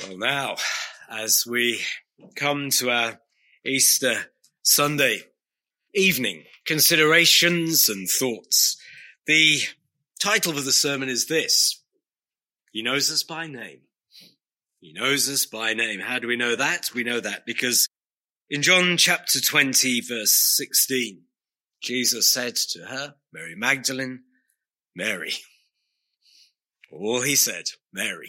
Well, now, as we come to our Easter Sunday evening, considerations and thoughts, the title of the sermon is this: He knows us by name. He knows us by name. How do we know that? We know that because in John chapter 20, verse 16, Jesus said to her, Mary Magdalene, Mary. All he said, Mary.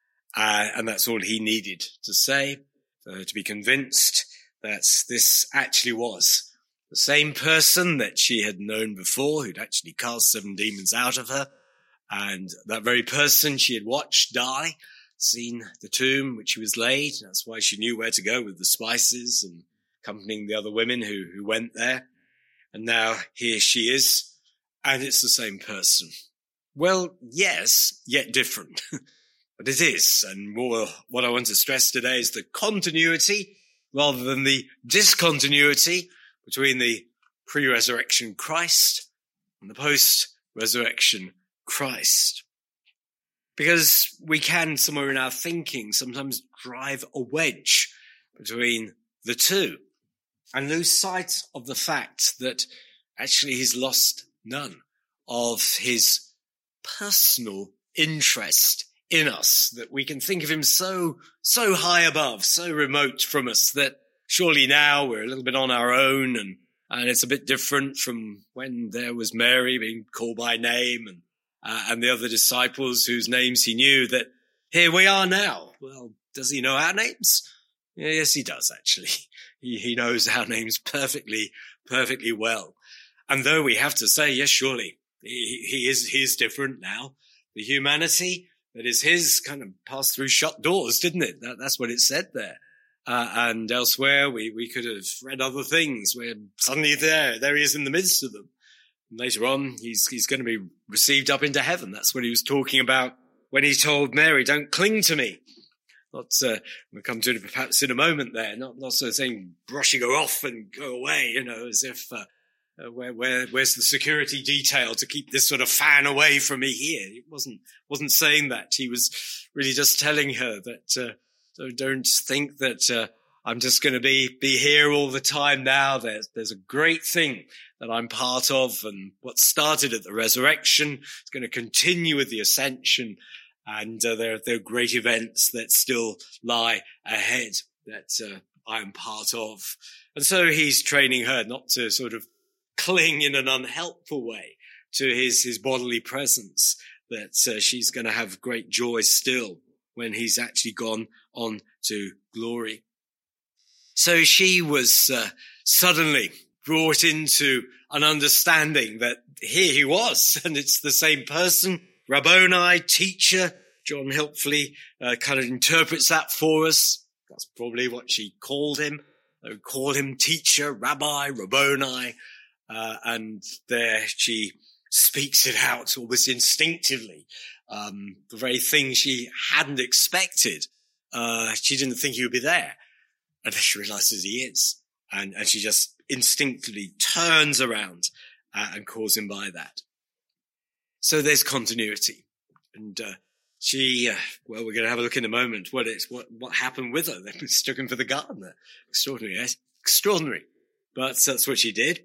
And that's all he needed to say to be convinced that this actually was the same person that she had known before, who'd actually cast 7 demons out of her. And that very person she had watched die, seen the tomb which he was laid. That's why she knew where to go with the spices and accompanying the other women who went there. And now here she is, and it's the same person. Well, yes, yet different. But it is, and more what I want to stress today is the continuity rather than the discontinuity between the pre-resurrection Christ and the post-resurrection Christ. Because we can, somewhere in our thinking, sometimes drive a wedge between the two and lose sight of the fact that actually he's lost none of his personal interest in us, that we can think of him so high above, so remote from us, that surely now we're a little bit on our own, and it's a bit different from when there was Mary being called by name and the other disciples whose names he knew, that here we are now. Well, does he know our names? Yes, he does, actually. He knows our names perfectly well. And though we have to say, yes, surely, he is different now. The humanity that is his kind of passed through shut doors, didn't it? That's what it said there. And elsewhere, we could have read other things where suddenly there he is in the midst of them. And later on, he's going to be received up into heaven. That's what he was talking about when he told Mary, don't cling to me. Not, we'll come to it perhaps in a moment there, not sort of saying brushing her off and go away, as if, where's the security detail to keep this sort of fan away from me here? He wasn't saying that. He was really just telling her that, don't think that, I'm just going to be here all the time now. There's a great thing that I'm part of, and what started at the resurrection is going to continue with the ascension. And there are great events that still lie ahead that I am part of. And so he's training her not to sort of cling in an unhelpful way to his bodily presence, that she's going to have great joy still when he's actually gone on to glory. So she was suddenly brought into an understanding that here he was, and it's the same person, Rabboni, teacher. John helpfully kind of interprets that for us. That's probably what she called him. They would call him teacher, rabbi, Rabboni. And there she speaks it out almost instinctively. The very thing she hadn't expected. She didn't think he would be there. And then she realizes he is. And she just instinctively turns around and calls him by that. So there's continuity. And we're going to have a look in a moment what happened with her. They mistook him for the gardener. Extraordinary, yes? Extraordinary. But that's what she did.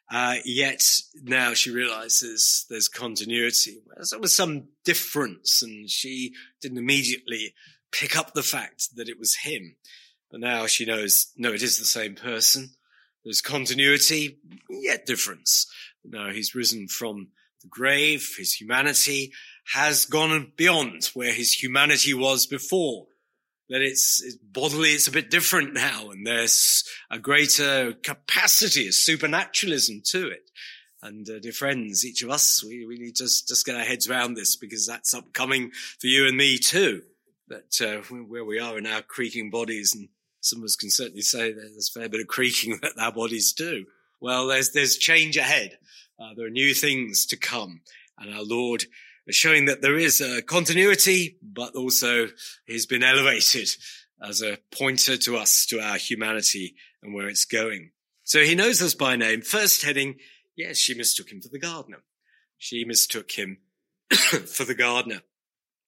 Yet now she realizes there's continuity. There was some difference, and she didn't immediately pick up the fact that it was him. But now she knows, no, it is the same person. There's continuity, yet difference. Now he's risen from the grave. His humanity has gone beyond where his humanity was before. That it's bodily, it's a bit different now, and there's a greater capacity, a supernaturalism to it. And dear friends, each of us, we need to just get our heads around this, because that's upcoming for you and me too. That where we are in our creaking bodies, and some of us can certainly say there's a fair bit of creaking that our bodies do. Well, there's change ahead. There are new things to come, and our Lord showing that there is a continuity, but also he's been elevated as a pointer to us, to our humanity and where it's going. So he knows us by name. First heading, yes, she mistook him for the gardener. She mistook him for the gardener.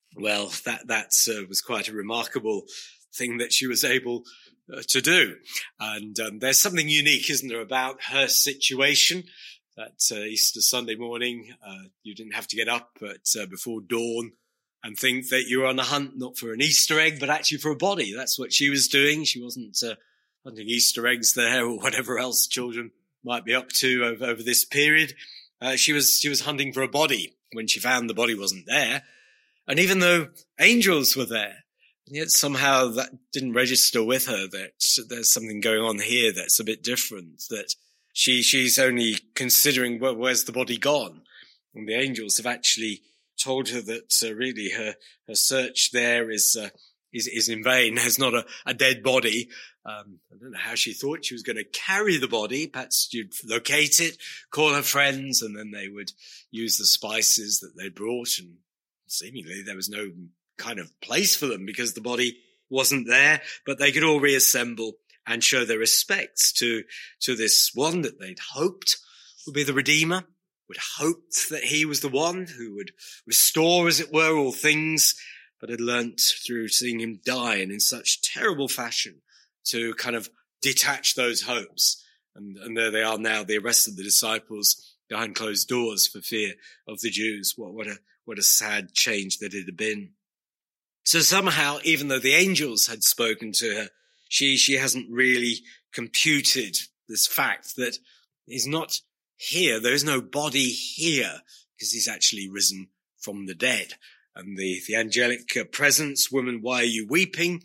Well, that was quite a remarkable thing that she was able to do. And there's something unique, isn't there, about her situation. That Easter Sunday morning, you didn't have to get up before dawn and think that you were on a hunt not for an Easter egg, but actually for a body. That's what she was doing. She wasn't hunting Easter eggs there or whatever else children might be up to over this period. She was hunting for a body when she found the body wasn't there. And even though angels were there, yet somehow that didn't register with her that there's something going on here that's a bit different, that she's only considering, well, where's the body gone? And the angels have actually told her that really her search there is in vain. There's not a dead body. I don't know how she thought she was going to carry the body. Perhaps you'd locate it, call her friends, and then they would use the spices that they brought. And seemingly there was no kind of place for them because the body wasn't there, but they could all reassemble and show their respects to this one that they'd hoped would be the Redeemer, would hoped that he was the one who would restore, as it were, all things, but had learnt through seeing him die and in such terrible fashion to kind of detach those hopes. And there they are now, the rest of the disciples behind closed doors for fear of the Jews. What a sad change that it had been. So somehow, even though the angels had spoken to her, she hasn't really computed this fact that he's not here. There is no body here because he's actually risen from the dead. And the angelic presence, woman, why are you weeping?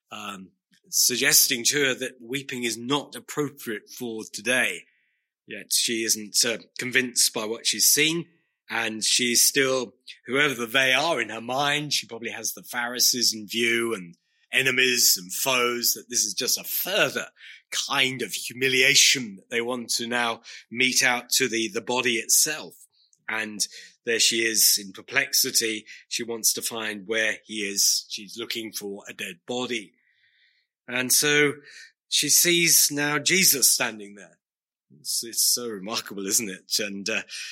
Suggesting to her that weeping is not appropriate for today. Yet she isn't convinced by what she's seen. And she's still, whoever they are in her mind, she probably has the Pharisees in view and enemies and foes, that this is just a further kind of humiliation that they want to now mete out to the body itself. And there she is in perplexity. She wants to find where he is. She's looking for a dead body. And so she sees now Jesus standing there. It's so remarkable, isn't it? And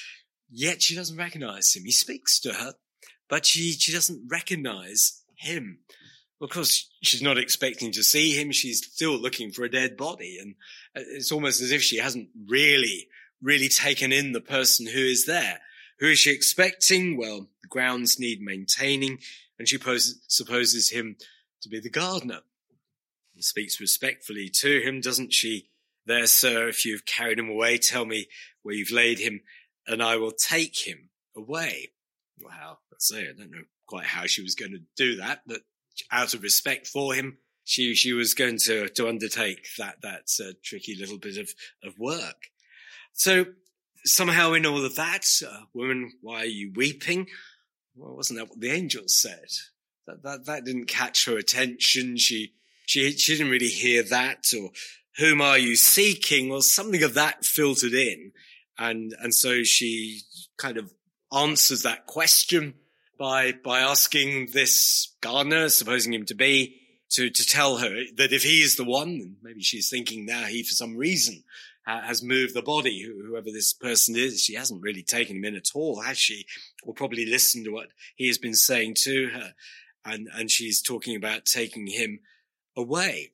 yet she doesn't recognize him. He speaks to her, but she doesn't recognize him. Of course, she's not expecting to see him. She's still looking for a dead body. And it's almost as if she hasn't really taken in the person who is there. Who is she expecting? Well, the grounds need maintaining, and she supposes him to be the gardener. And speaks respectfully to him, doesn't she? There, sir, if you've carried him away, tell me where you've laid him, and I will take him away. Wow, let's say, I don't know quite how she was going to do that, but out of respect for him, she was going to undertake that tricky little bit of work. So somehow in all of that, woman, why are you weeping? Well, wasn't that what the angels said? That didn't catch her attention. She didn't really hear that. Or whom are you seeking? Well, something of that filtered in. And so she kind of answers that question by asking this gardener, supposing him to be, to tell her that if he is the one, and maybe she's thinking now he, for some reason, has moved the body, whoever this person is. She hasn't really taken him in at all, has she? Or probably listened to what he has been saying to her. And she's talking about taking him away.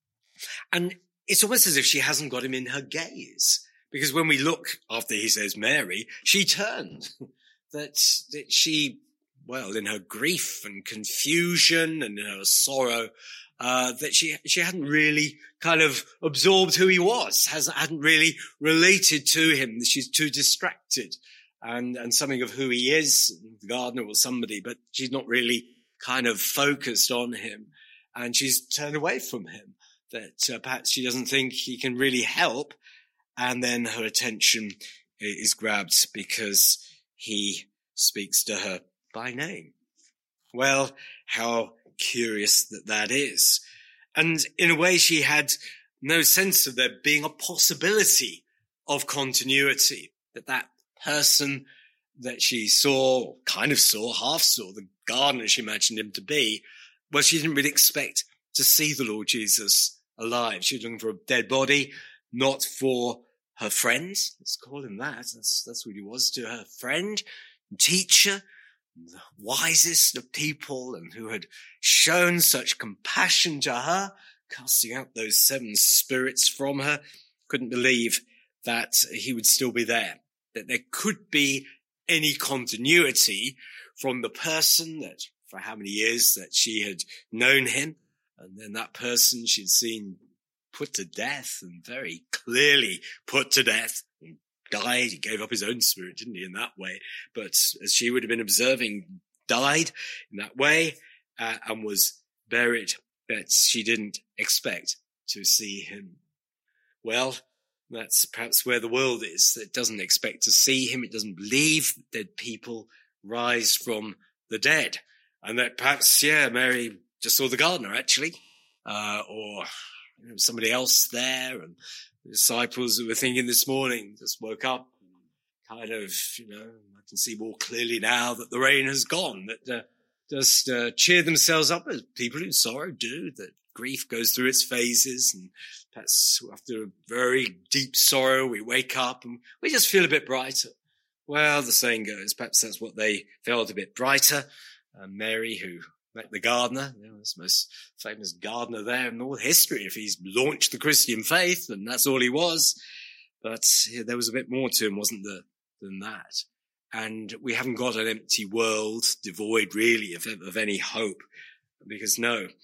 And it's almost as if she hasn't got him in her gaze. Because when we look after he says Mary, she turned. That she, well, in her grief and confusion and in her sorrow, that she hadn't really kind of absorbed who he was, hadn't really related to him. She's too distracted and something of who he is, the gardener or somebody, but she's not really kind of focused on him. And she's turned away from him, that perhaps she doesn't think he can really help. And then her attention is grabbed because he speaks to her by name. Well, how curious that is. And in a way, she had no sense of there being a possibility of continuity, that person that she saw, kind of saw, half saw, the gardener she imagined him to be, well, she didn't really expect to see the Lord Jesus alive. She was looking for a dead body, not for her friend. Let's call him that. That's what he was to her friend, teacher, the wisest of people, and who had shown such compassion to her, casting out those 7 spirits from her, couldn't believe that he would still be there, that there could be any continuity from the person that for how many years that she had known him, and then that person she'd seen put to death, and very clearly put to death, and died. He gave up his own spirit, didn't he, in that way? But as she would have been observing, died in that way, and was buried, but she didn't expect to see him. Well, that's perhaps where the world is. It doesn't expect to see him. It doesn't believe that dead people rise from the dead. And that perhaps, Mary just saw the gardener, actually, or somebody else there. And the disciples that were thinking this morning just woke up and kind of, I can see more clearly now that the rain has gone, that just cheer themselves up as people in sorrow do, that grief goes through its phases, and perhaps after a very deep sorrow, we wake up and we just feel a bit brighter. Well, the saying goes, perhaps that's what they felt, a bit brighter. Mary, who met the gardener, this most famous gardener there in all history, if he's launched the Christian faith, and that's all he was. But there was a bit more to him, wasn't there, than that. And we haven't got an empty world devoid really of any hope, because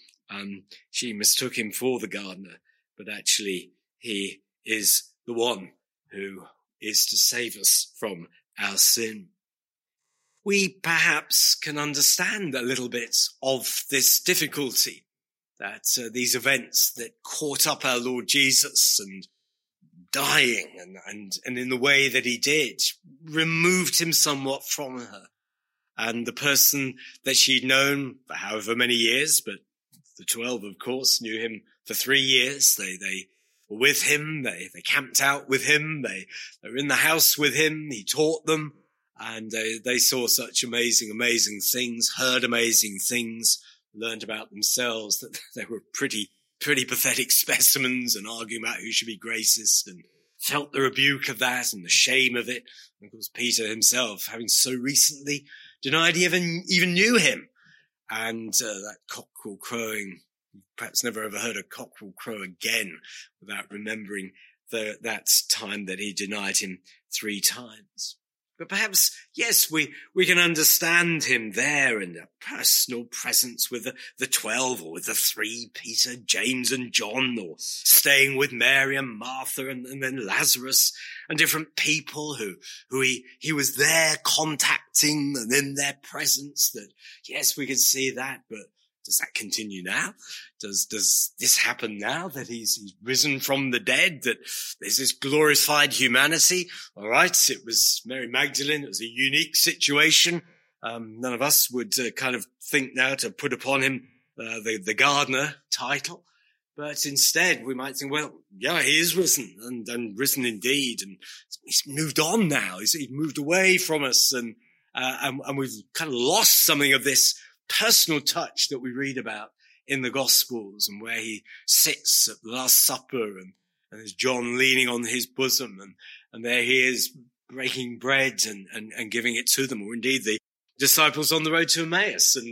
she mistook him for the gardener, but actually he is the one who is to save us from our sin. We perhaps can understand a little bit of this difficulty, that these events that caught up our Lord Jesus, and dying and in the way that he did, removed him somewhat from her. And the person that she'd known for however many years, but the 12, of course, knew him for 3 years. They were with him. They camped out with him. They were in the house with him. He taught them, and they saw such amazing things, heard amazing things, learned about themselves, that they were pretty pathetic specimens, and arguing about who should be greatest, and felt the rebuke of that and the shame of it. And of course, Peter himself, having so recently denied he even knew him. And that cockerel crowing, perhaps never ever heard a cockerel crow again without remembering that time that he denied him 3 times. But perhaps, yes, we can understand him there in a personal presence with the 12, or with the 3, Peter, James and John, or staying with Mary and Martha and then Lazarus, and different people who he was there contacting, and in their presence. That, yes, we can see that, but does that continue now? Does this happen now that he's risen from the dead, that there's this glorified humanity? All right, it was Mary Magdalene. It was a unique situation. None of us would kind of think now to put upon him the gardener title. But instead, we might think, well, yeah, he is risen, and risen indeed. And he's moved on now. He's moved away from us, and we've kind of lost something of this personal touch that we read about in the Gospels, and where he sits at the Last Supper, and there's John leaning on his bosom, and there he is breaking bread and giving it to them, or indeed the disciples on the road to Emmaus, and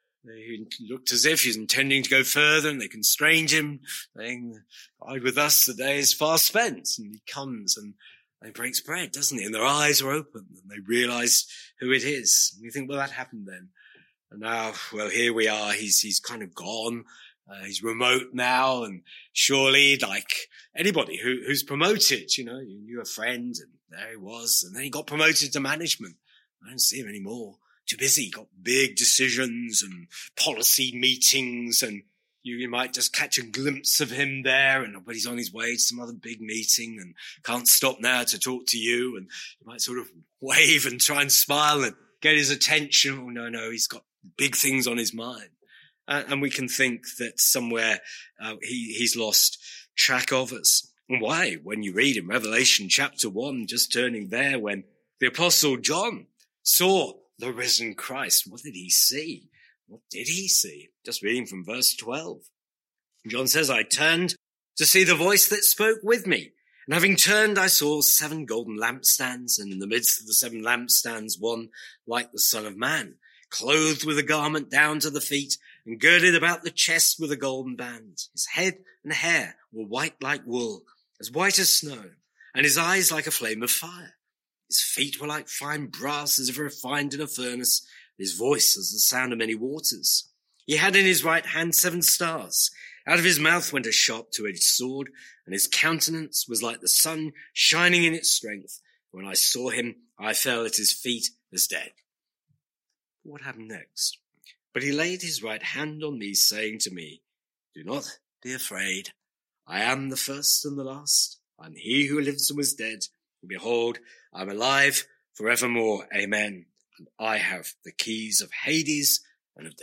he looked as if he's intending to go further, and they constrained him, saying, "Abide with us, the day is far spent." And he comes and he breaks bread, doesn't he? And their eyes are open, and they realize who it is. And you think, well, that happened then. And now, well, here we are. He's kind of gone. He's remote now, and surely, like anybody who's promoted, you knew a friend, and there he was, and then he got promoted to management. I don't see him anymore. Too busy. Got big decisions and policy meetings, and you might just catch a glimpse of him there, but he's on his way to some other big meeting and can't stop now to talk to you, and you might sort of wave and try and smile and get his attention. Oh, no, he's got big things on his mind. And we can think that somewhere he's lost track of us. And why? When you read in Revelation chapter 1, just turning there, when the Apostle John saw the risen Christ, what did he see? What did he see? Just reading from verse 12. John says, "I turned to see the voice that spoke with me. And having turned, I saw 7 golden lampstands, and in the midst of the 7 lampstands, one like the Son of Man, clothed with a garment down to the feet, and girded about the chest with a golden band. His head and hair were white like wool, as white as snow, and his eyes like a flame of fire. His feet were like fine brass, as if refined in a furnace, and his voice as the sound of many waters. He had in his right hand 7 stars. Out of his mouth went a sharp 2-edged sword, and his countenance was like the sun shining in its strength. When I saw him, I fell at his feet as dead. What happened next? But he laid his right hand on me, saying to me, "Do not be afraid. I am the first and the last. I am he who lives and was dead. And behold, I am alive forevermore. Amen. And I have the keys of Hades and of death."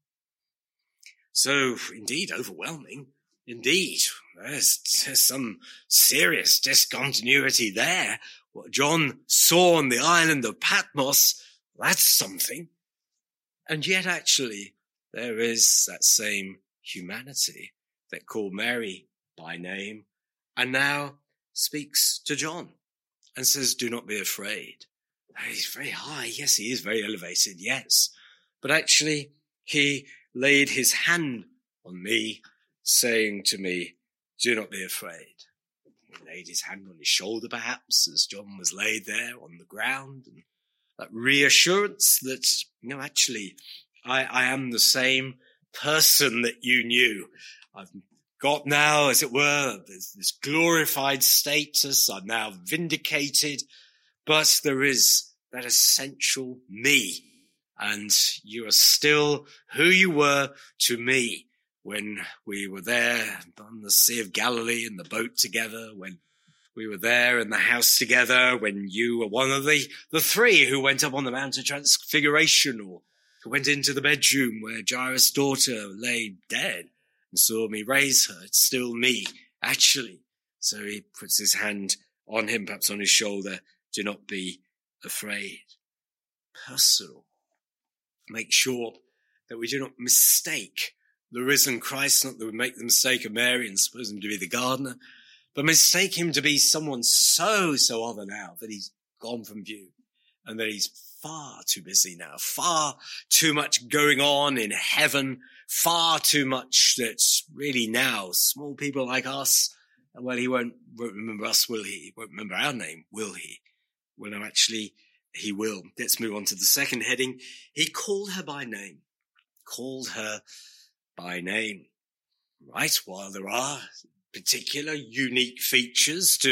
So, indeed, overwhelming. Indeed, there's some serious discontinuity there. What John saw on the island of Patmos, that's something. And yet, actually, there is that same humanity that called Mary by name and now speaks to John and says, "Do not be afraid." He's very high. Yes, he is very elevated. Yes. But actually, he laid his hand on me, saying to me, "Do not be afraid." He laid his hand on his shoulder, perhaps, as John was laid there on the ground. And that reassurance that, actually, I am the same person that you knew. I've got now, as it were, this glorified status. I'm now vindicated. But there is that essential me. And you are still who you were to me when we were there on the Sea of Galilee in the boat together, when we were there in the house together, when you were one of the 3 who went up on the Mount of Transfiguration, or who went into the bedroom where Jairus' daughter lay dead and saw me raise her. It's still me, actually. So he puts his hand on him, perhaps on his shoulder. Do not be afraid. Personal. Make sure that we do not mistake the risen Christ, not that we make the mistake of Mary and suppose him to be the gardener, but mistake him to be someone so other now that he's gone from view and that he's far too busy now, far too much going on in heaven, far too much that's really now small people like us. Well, he won't remember us, will he? He won't remember our name, will he? Well, no, actually, he will. Let's move on to the second heading. He called her by name. Called her by name. Right? While there are particular unique features to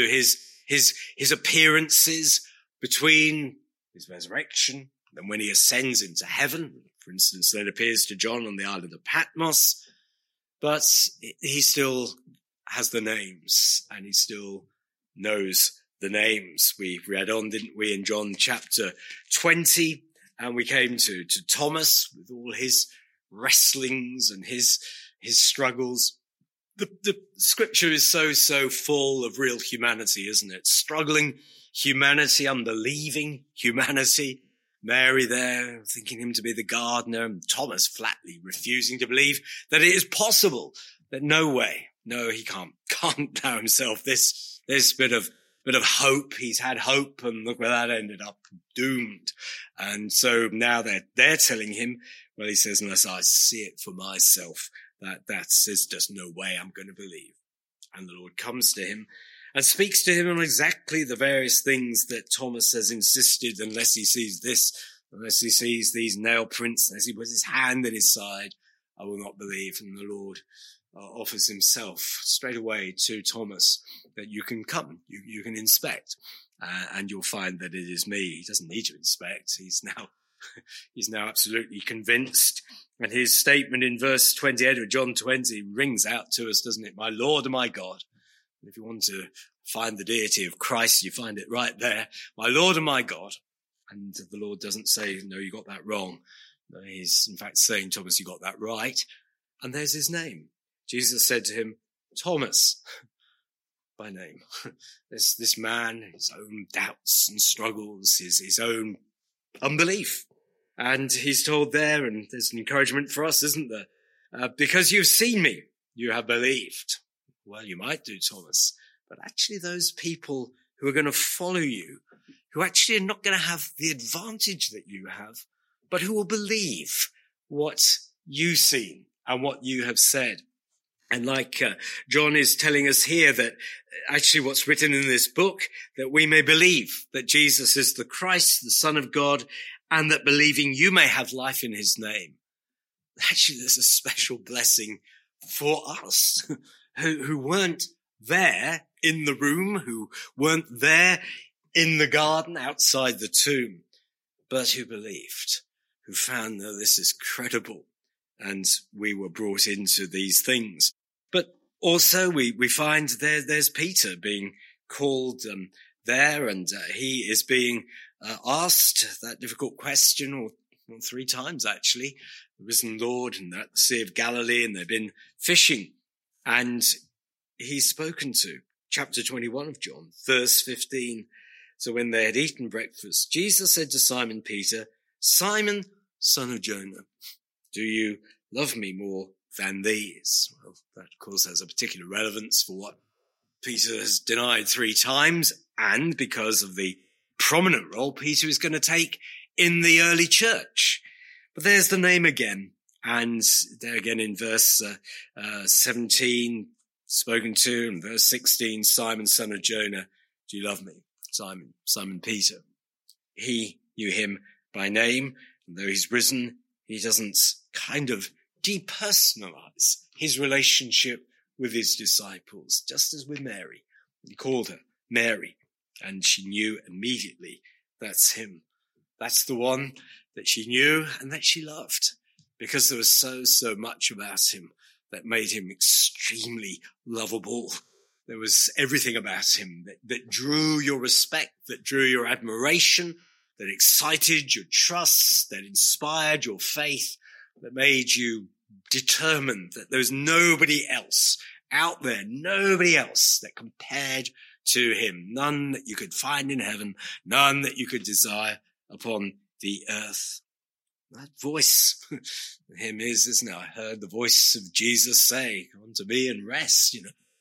his appearances between his resurrection and when he ascends into heaven, for instance, that appears to John on the island of Patmos, but he still has the names and he still knows the names. We read on, didn't we, in John chapter 20, and we came to Thomas with all his wrestlings and his struggles. The scripture is so full of real humanity, isn't it? Struggling humanity, unbelieving humanity. Mary there thinking him to be the gardener, and Thomas flatly refusing to believe that it is possible, that no way, no, he can't allow himself this bit of hope. He's had hope, and look where that ended up, doomed. And so now they're telling him, well, he says, unless I see it for myself, that says just no way I'm going to believe. And the Lord comes to him and speaks to him on exactly the various things that Thomas has insisted, unless he sees this, unless he sees these nail prints, unless he puts his hand in his side, I will not believe. And the Lord offers himself straight away to Thomas that you can come, you can inspect, and you'll find that it is me. He doesn't need to inspect. He's now absolutely convinced. And his statement in verse 28 of John 20 rings out to us, doesn't it? My Lord and my God. And if you want to find the deity of Christ, you find it right there. My Lord and my God. And the Lord doesn't say, no, you got that wrong. No, he's in fact saying, Thomas, you got that right. And there's his name. Jesus said to him, Thomas, by name. This man, his own doubts and struggles, his own unbelief. And he's told there, and there's an encouragement for us, isn't there? Because you've seen me, you have believed. Well, you might do, Thomas, but actually those people who are going to follow you, who actually are not going to have the advantage that you have, but who will believe what you've seen and what you have said. And like John is telling us here, that actually what's written in this book, that we may believe that Jesus is the Christ, the Son of God, and that believing you may have life in his name. Actually, there's a special blessing for us who weren't there in the room, who weren't there in the garden outside the tomb, but who believed, who found that this is credible, and we were brought into these things. But also we find there's Peter being called there, and he is being asked that difficult question, or 3 times actually, the risen Lord, and they're at the Sea of Galilee, and they've been fishing, and he's spoken to. Chapter 21 of John, verse 15. So when they had eaten breakfast, Jesus said to Simon Peter, "Simon, son of Jonah, do you love me more than these?" Well, that of course has a particular relevance for what Peter has denied 3 times, and because of the prominent role Peter is going to take in the early church. But there's the name again, and there again in verse 17, spoken to, and verse 16, Simon, son of Jonah, do you love me? Simon Peter. He knew him by name, and though he's risen, he doesn't kind of depersonalize his relationship with his disciples, just as with Mary. He called her Mary, and she knew immediately that's him. That's the one that she knew and that she loved, because there was so much about him that made him extremely lovable. There was everything about him that drew your respect, that drew your admiration, that excited your trust, that inspired your faith, that made you determined that there was nobody else out there, nobody else that compared to him, none that you could find in heaven, none that you could desire upon the earth. That voice, the hymn is, isn't it? I heard the voice of Jesus say, "Come to me and rest."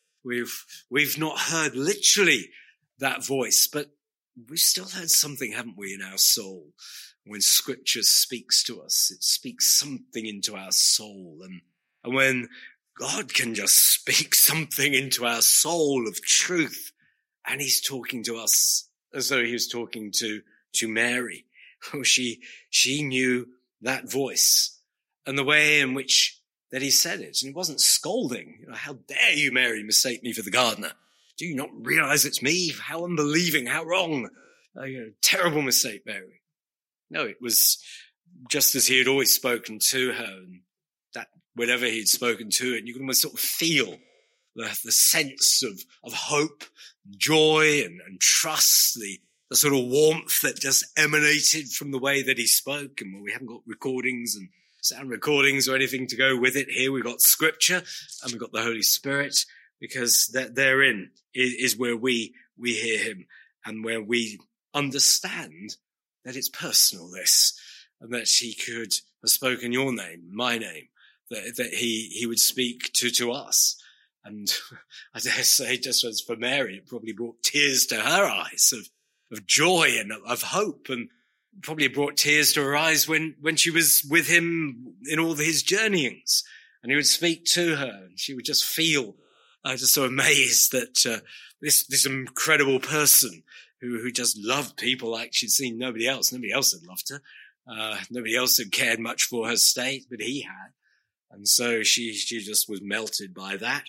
We've not heard literally that voice, but we've still heard something, haven't we, in our soul? When Scripture speaks to us, it speaks something into our soul. And when God can just speak something into our soul of truth, and he's talking to us as though he was talking to Mary. Oh, she knew that voice and the way in which that he said it. And it wasn't scolding. How dare you, Mary, mistake me for the gardener? Do you not realize it's me? How unbelieving, how wrong. Terrible mistake, Mary. No, it was just as he had always spoken to her, and that whenever he'd spoken to her, and you can almost sort of feel the sense of hope, joy, and trust, the sort of warmth that just emanated from the way that he spoke. And we haven't got recordings and sound recordings or anything to go with it. Here we've got Scripture and we've got the Holy Spirit, because therein is where we hear him, and where we understand that it's personal, this, and that he could have spoken your name, my name, that he would speak to us. And I dare say, just as for Mary, it probably brought tears to her eyes of joy and of hope, and probably brought tears to her eyes when she was with him in all his journeyings, and he would speak to her, and she would just feel just so amazed that this incredible person who just loved people like she'd seen nobody else. Nobody else had loved her. Nobody else had cared much for her state, but he had. And so she just was melted by that.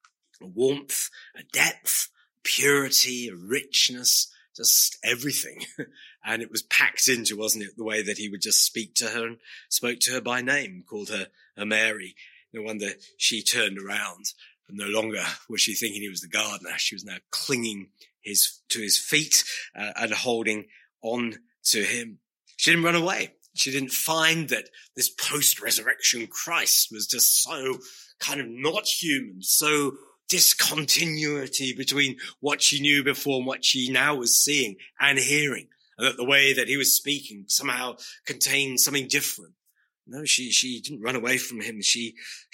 A warmth, a depth, purity, a richness, just everything. And it was packed into, wasn't it, the way that he would just speak to her and spoke to her by name, called her Mary. No wonder she turned around, and no longer was she thinking he was the gardener. She was now clinging to his feet and holding on to him. She didn't run away. She didn't find that this post-resurrection Christ was just so kind of not human, so discontinuity between what she knew before and what she now was seeing and hearing, and that the way that he was speaking somehow contained something different. No, she didn't run away from him. She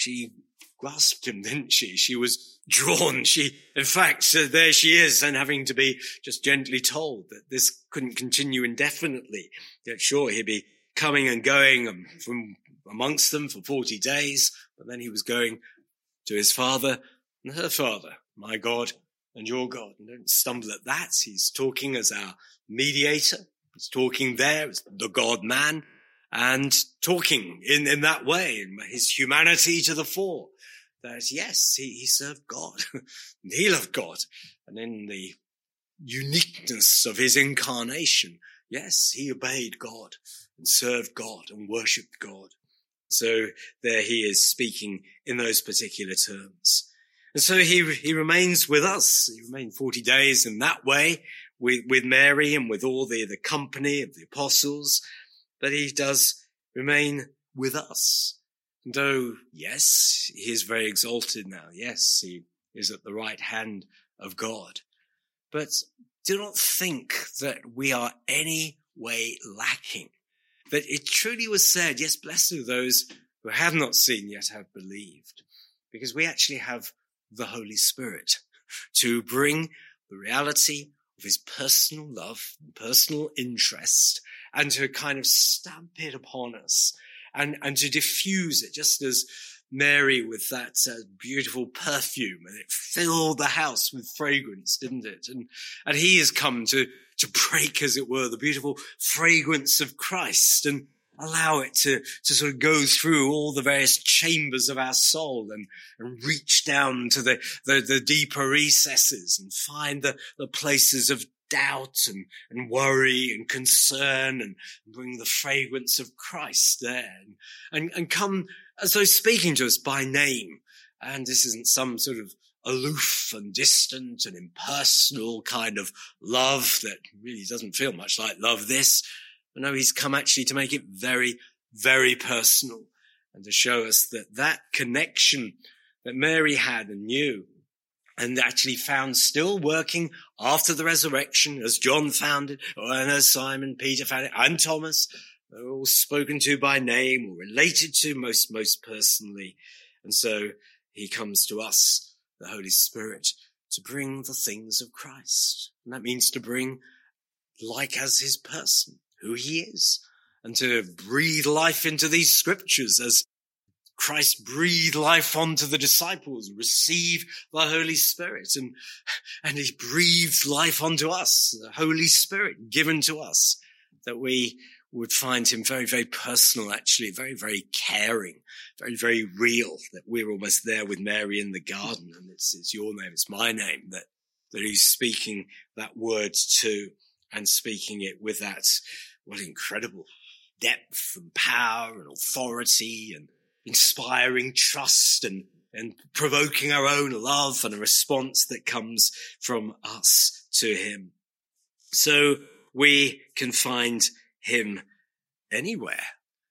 grasped him, didn't she? She was drawn. In fact, there she is, and having to be just gently told that this couldn't continue indefinitely. That sure, he'd be coming and going from amongst them for 40 days, but then he was going to his father and her father, my God and your God. And don't stumble at that. He's talking as our mediator. He's talking there as the God-man and talking in that way, in his humanity to the fore. That yes, he served God and he loved God. And in the uniqueness of his incarnation, yes, he obeyed God and served God and worshipped God. So there he is speaking in those particular terms. And so he remains with us. He remained 40 days in that way with Mary and with all the company of the apostles. But he does remain with us. And though, yes, he is very exalted now. Yes, he is at the right hand of God. But do not think that we are any way lacking. That it truly was said, yes, blessed are those who have not seen yet have believed. Because we actually have the Holy Spirit to bring the reality of his personal love, personal interest, and to kind of stamp it upon us and to diffuse it, just as Mary with that beautiful perfume, and it filled the house with fragrance, didn't it? And he has come to break, as it were, the beautiful fragrance of Christ and allow it to sort of go through all the various chambers of our soul and reach down to the deeper recesses and find the places of doubt and worry and concern and bring the fragrance of Christ there and come as though speaking to us by name. And this isn't some sort of aloof and distant and impersonal kind of love that really doesn't feel much like love, this. But no, he's come actually to make it very, very personal and to show us that connection that Mary had and knew and actually found still working after the resurrection, as John found it, and as Simon Peter found it, and Thomas, they're all spoken to by name or related to most personally. And so he comes to us, the Holy Spirit, to bring the things of Christ. And that means to bring like as his person, who he is, and to breathe life into these scriptures as Christ breathed life onto the disciples, receive the Holy Spirit, and he breathes life onto us, the Holy Spirit given to us, that we would find him very, very personal, actually, very, very caring, very, very real, that we're almost there with Mary in the garden, and it's your name, it's my name, that he's speaking that word to, and speaking it with that, what incredible depth and power and authority and inspiring trust and provoking our own love and a response that comes from us to him. So we can find him anywhere.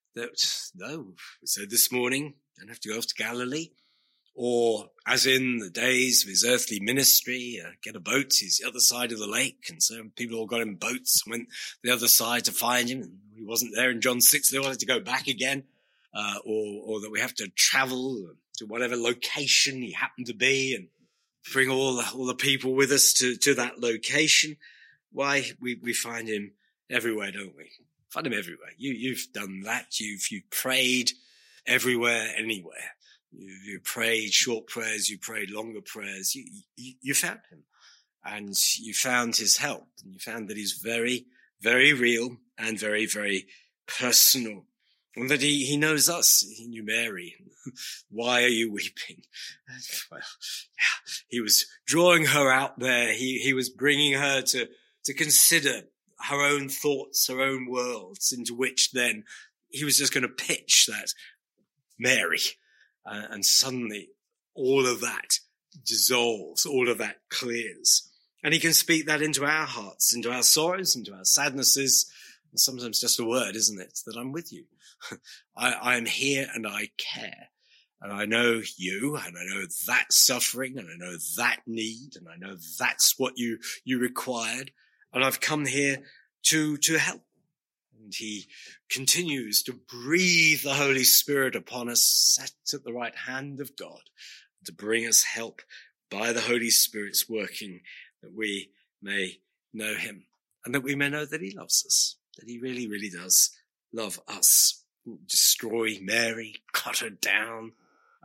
So this morning, don't have to go off to Galilee, or as in the days of his earthly ministry, get a boat, he's the other side of the lake. And so people all got in boats and went the other side to find him. And he wasn't there in John 6. They wanted to go back again. Or that we have to travel to whatever location he happened to be and bring all the people with us to that location. Why, we find him everywhere, don't we? Find him everywhere. You've done that. You've prayed everywhere, anywhere. You prayed short prayers. You prayed longer prayers. You found him, and you found his help, and you found that he's very, very real and very, very personal. And that he knows us. He knew Mary. Why are you weeping? Well, yeah, he was drawing her out there. He was bringing her to consider her own thoughts, her own worlds, into which then he was just going to pitch that Mary. And suddenly all of that dissolves, all of that clears. And he can speak that into our hearts, into our sorrows, into our sadnesses. And sometimes just a word, isn't it? That I'm with you. I am here and I care. And I know you, and I know that suffering, and I know that need, and I know that's what you required. And I've come here to help. And he continues to breathe the Holy Spirit upon us, set at the right hand of God, to bring us help by the Holy Spirit's working, that we may know him, and that we may know that he loves us, that he really, really does love us. Destroy Mary, cut her down.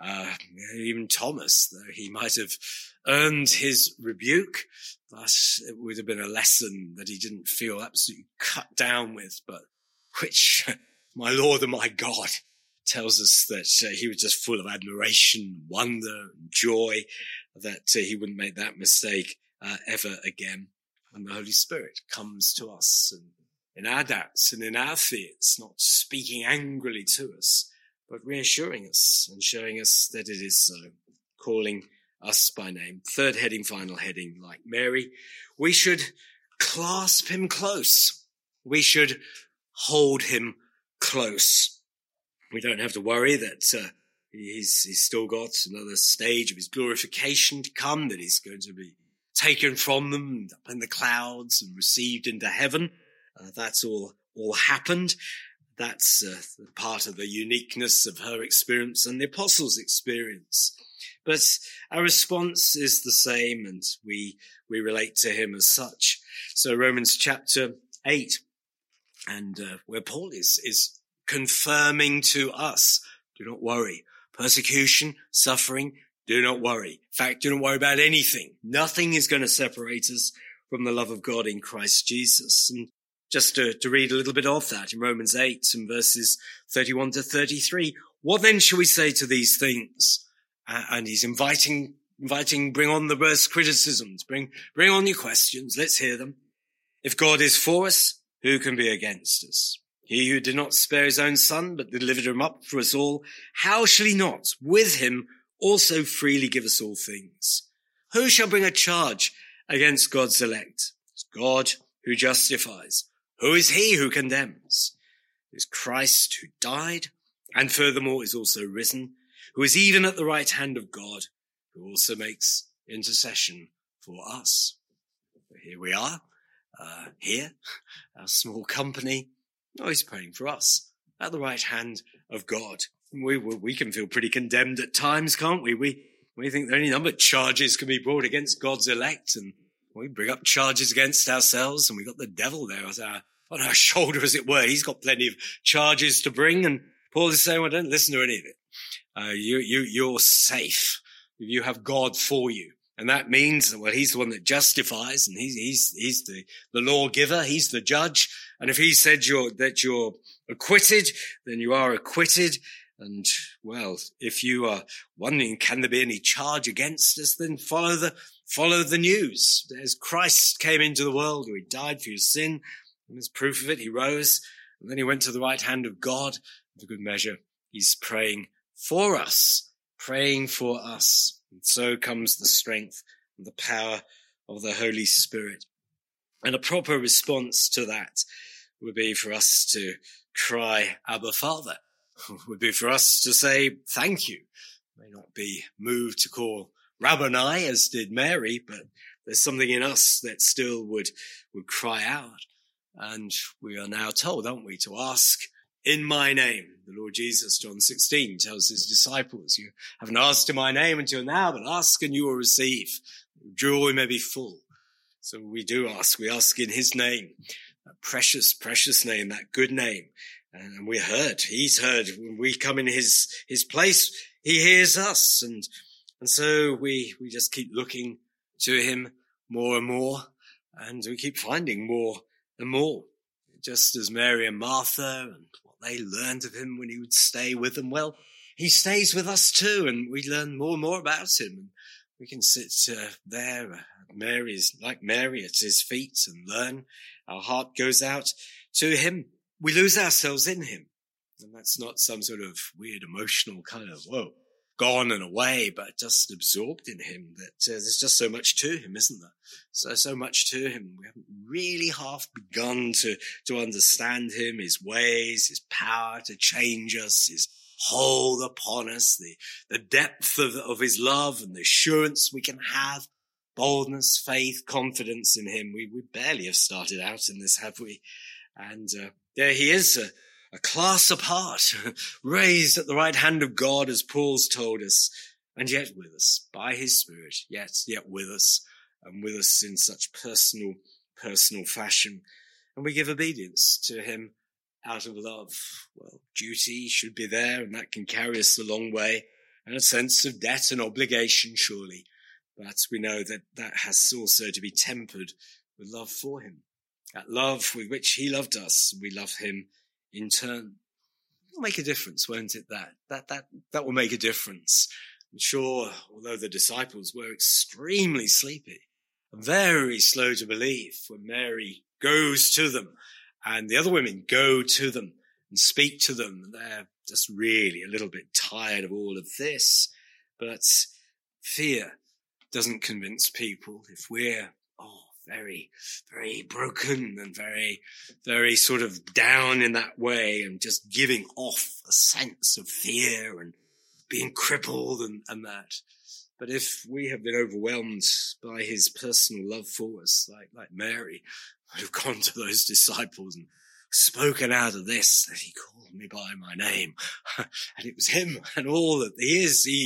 Even Thomas, though he might have earned his rebuke, but it would have been a lesson that he didn't feel absolutely cut down with, but which my Lord and my God tells us that he was just full of admiration, wonder, and joy, that he wouldn't make that mistake ever again. And the Holy Spirit comes to us and in our doubts and in our fears, not speaking angrily to us, but reassuring us and showing us that it is so, calling us by name. Third heading, final heading, like Mary, we should clasp him close. We should hold him close. We don't have to worry that he's still got another stage of his glorification to come, that he's going to be taken from them up in the clouds and received into heaven. That's all happened. That's part of the uniqueness of her experience and the apostles' experience. But our response is the same, and we relate to him as such. So Romans chapter 8, and where Paul is confirming to us, do not worry. Persecution, suffering, do not worry. In fact, do not worry about anything. Nothing is going to separate us from the love of God in Christ Jesus. And just to read a little bit of that in Romans 8 and verses 31 to 33. What then shall we say to these things? And he's inviting, bring on the worst criticisms, bring on your questions. Let's hear them. If God is for us, who can be against us? He who did not spare his own son, but delivered him up for us all, how shall he not with him also freely give us all things? Who shall bring a charge against God's elect? It's God who justifies. Who is he who condemns? It is Christ who died, and furthermore is also risen, who is even at the right hand of God, who also makes intercession for us. Here we are, here, our small company. Oh, he's praying for us at the right hand of God. We can feel pretty condemned at times, can't we? We think that any number of charges can be brought against God's elect, and we bring up charges against ourselves, and we got the devil there on our shoulder, as it were. He's got plenty of charges to bring, and Paul is saying, well, don't listen to any of it. You're safe. You have God for you. And that means that, well, he's the one that justifies, and he's the lawgiver, he's the judge. And if he said that you're acquitted, then you are acquitted. And, well, if you are wondering, can there be any charge against us, then follow the news. As Christ came into the world, he died for your sin, and as proof of it, he rose, and then he went to the right hand of God. For good measure, he's praying for us. And so comes the strength and the power of the Holy Spirit. And a proper response to that would be for us to cry, Abba, Father. Would be for us to say, thank you. May not be moved to call Rabboni, as did Mary, but there's something in us that still would cry out. And we are now told, aren't we, to ask in my name. The Lord Jesus, John 16, tells his disciples, you haven't asked in my name until now, but ask and you will receive. Joy may be full. So we do ask. We ask in his name, that precious, precious name, that good name. And we heard. He's heard. When we come in his place, he hears us. And so we just keep looking to him more and more. And we keep finding more and more. Just as Mary and Martha and what they learned of him when he would stay with them. Well, he stays with us too, and we learn more and more about him. And we can sit there, like Mary, at his feet and learn. Our heart goes out to him. We lose ourselves in him. And that's not some sort of weird emotional kind of, whoa, gone and away, but just absorbed in him. That there's just so much to him, isn't there? So much to him. We haven't really half begun to understand him, his ways, his power to change us, his hold upon us, the depth of his love and the assurance we can have, boldness, faith, confidence in him. We barely have started out in this, have we? And there he is, a class apart, raised at the right hand of God, as Paul's told us, and yet with us, by his Spirit, yet with us, and with us in such personal fashion. And we give obedience to him out of love? Well, duty should be there, and that can carry us a long way, and a sense of debt and obligation, surely. But we know that that has also to be tempered with love for him. That love with which he loved us, we love him in turn. It'll make a difference, won't it? That will make a difference. I'm sure, although the disciples were extremely sleepy, very slow to believe when Mary goes to them and the other women go to them and speak to them. They're just really a little bit tired of all of this. But fear doesn't convince people. If we're very, very broken and very, very sort of down in that way and just giving off a sense of fear and being crippled and that. But if we have been overwhelmed by his personal love for us, like Mary, would have gone to those disciples and spoken out of this, that he called me by my name. And it was him and all that he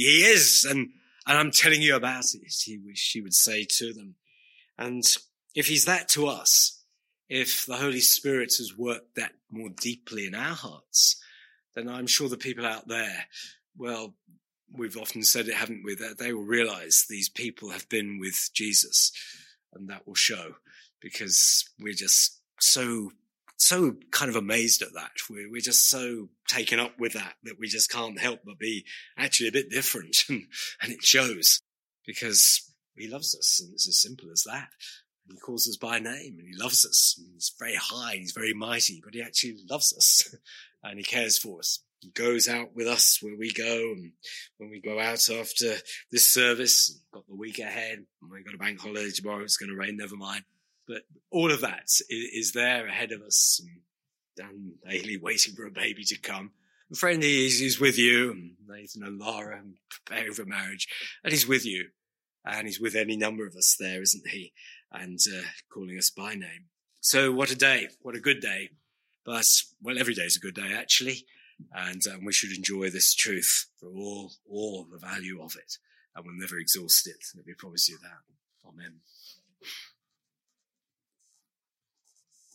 is. And I'm telling you about it, she would say to them. And if he's that to us, if the Holy Spirit has worked that more deeply in our hearts, then I'm sure the people out there, well, we've often said it, haven't we, that they will realize these people have been with Jesus, and that will show, because we're just so kind of amazed at that. We're just so taken up with that we just can't help but be actually a bit different, and it shows, because he loves us, and it's as simple as that. He calls us by name, and he loves us. And he's very high, he's very mighty, but he actually loves us and he cares for us. He goes out with us where we go, and when we go out after this service, got the week ahead, and we've got a bank holiday tomorrow, it's going to rain, never mind. But all of that is there ahead of us, and Dan Haley waiting for a baby to come. A friend, he's with you, and Nathan and Laura, and preparing for marriage, and he's with you. And he's with any number of us there, isn't he? And calling us by name. So what a day, what a good day. But, well, every day is a good day, actually. And we should enjoy this truth for all the value of it. And we'll never exhaust it. Let me promise you that. Amen.